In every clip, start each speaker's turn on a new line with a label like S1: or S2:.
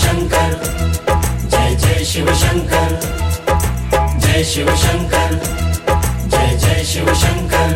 S1: शंकर, जय जय शिव शंकर, जय शिव शंकर, जय जय शिव शंकर।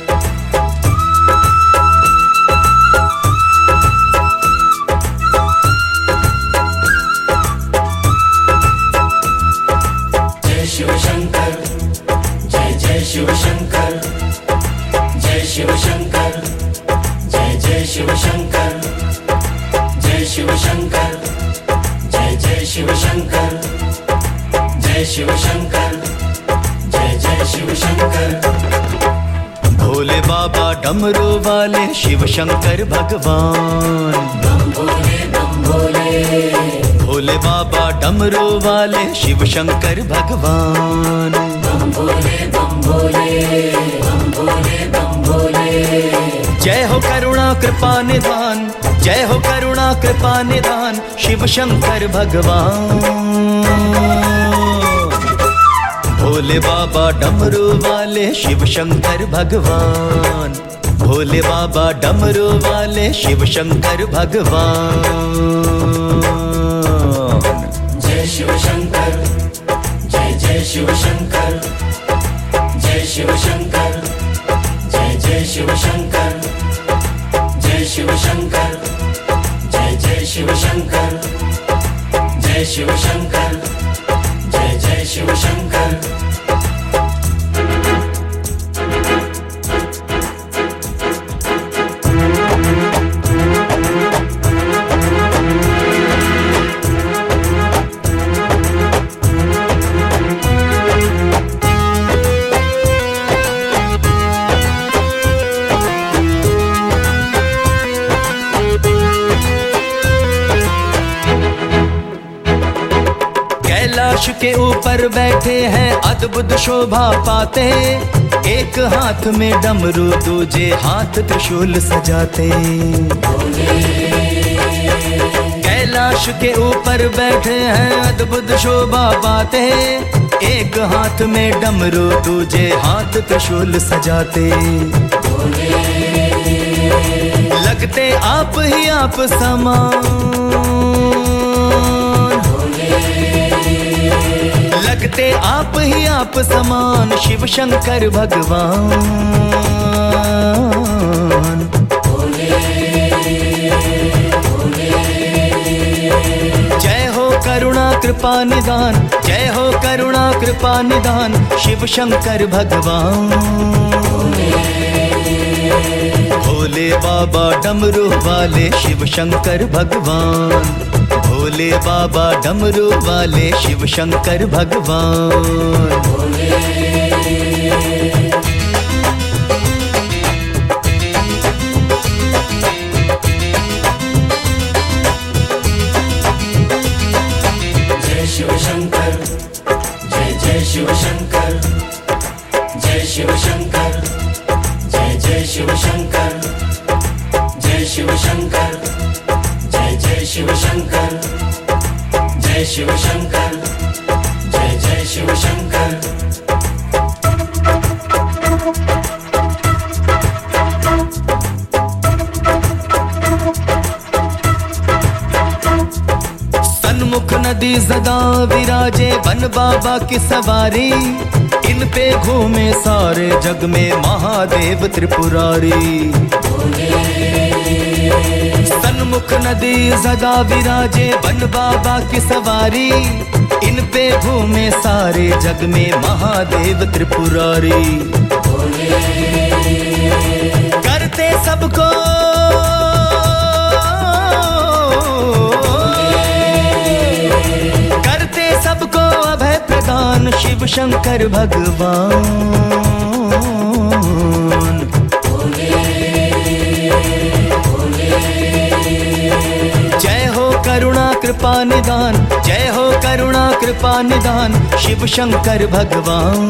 S1: जय शिव शंकर, जय जय शिव शंकर, जय शिव शंकर, जय जय शिव शंकर, जय शिव शंकर, जय जय शिव शंकर, जय शिव शंकर, जय जय शिव शंकर।
S2: भोले बाबा डमरू वाले शिव शंकर भगवान,
S1: बम भोले बम भोले,
S2: भोले बाबा डमरू वाले शिव शंकर भगवान।
S1: बम भोले बम भोले, बम भोले बम भोले।
S2: जय हो करुणा कृपा निधान, जय हो करुणा कृपा निधान शिव शंकर भगवान। भोले बाबा डमरू वाले शिव शंकर भगवान, भोले बाबा डमरू वाले शिव शंकर भगवान।
S1: जय शिव शंकर, जय जय शिव शंकर, जय शिव शंकर, जय जय शिव शंकर, जय शिव शंकर, जय जय शिव शंकर, जय शिव शंकर, जय जय शिव शंकर।
S2: कैलाश के ऊपर बैठे हैं अद्भुत शोभा पाते, एक हाथ में डमरू दूजे हाथ त्रिशूल सजाते। कैलाश के ऊपर बैठे हैं अद्भुत शोभा पाते, एक हाथ में डमरू दूजे हाथ त्रिशूल सजाते। लगते आप ही आप समान, लगते आप ही आप समान शिव शंकर भगवान। जय हो करुणा कृपा निधान, जय हो करुणा कृपा निधान शिव शंकर भगवान। भोले बाबा डमरू वाले शिव शंकर भगवान, भोले बाबा डमरू वाले शिव शंकर भगवान।
S1: जय शिव शंकर, जय जय शिव शंकर, जय शिव शंकर, जय जय शिव शंकर, जय शिव शंकर, जय जय शिव शंकर, जय शिव शंकर, जय जय शिव शंकर।
S2: सन्मुख नदी सदा विराजे बन बाबा की सवारी, इन पे घूमे सारे जग में महादेव त्रिपुरारी। सन्मुख नदी सदा विराजे बन बाबा की सवारी, इन पे घूमे सारे जग में महादेव त्रिपुरारी। करते सबको करते सबको अभय प्रदान शिव शंकर भगवान। जय हो करुणा कृपा निधान, जय हो करुणा कृपा निधान शिव शंकर भगवान।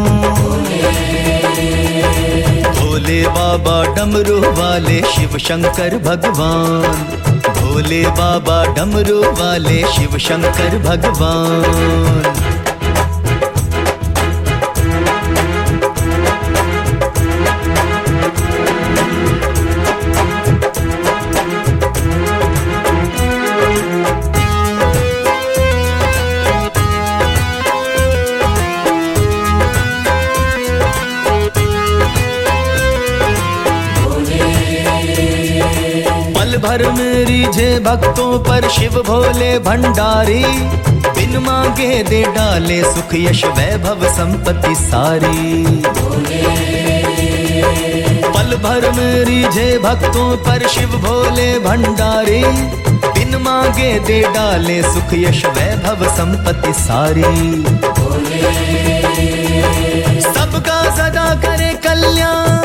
S2: भोले बाबा डमरू वाले शिव शंकर भगवान, भोले बाबा डमरू वाले शिव शंकर भगवान। भर में रीझे भक्तों पर शिव भोले भंडारी, बिन मांगे दे डाले सुख यश वैभव संपत्ति सारी। पल भर में रीझे भक्तों पर शिव भोले भंडारी, बिन मांगे दे डाले सुख यश वैभव संपत्ति सारी। सबका सदा करे कल्याण,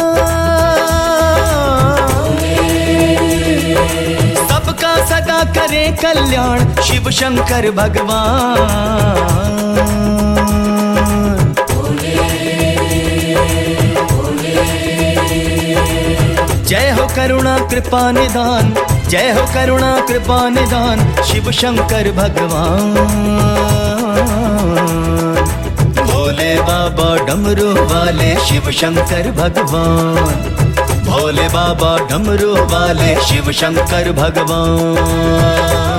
S2: सबका सदा करे कल्याण शिव शंकर भगवान। जय हो करुणा कृपा निधान, जय हो करुणा कृपा निधान शिव शंकर भगवान। भोले बाबा डमरू वाले शिव शंकर भगवान, भोले बाबा डमरू वाले शिव शंकर भगवान।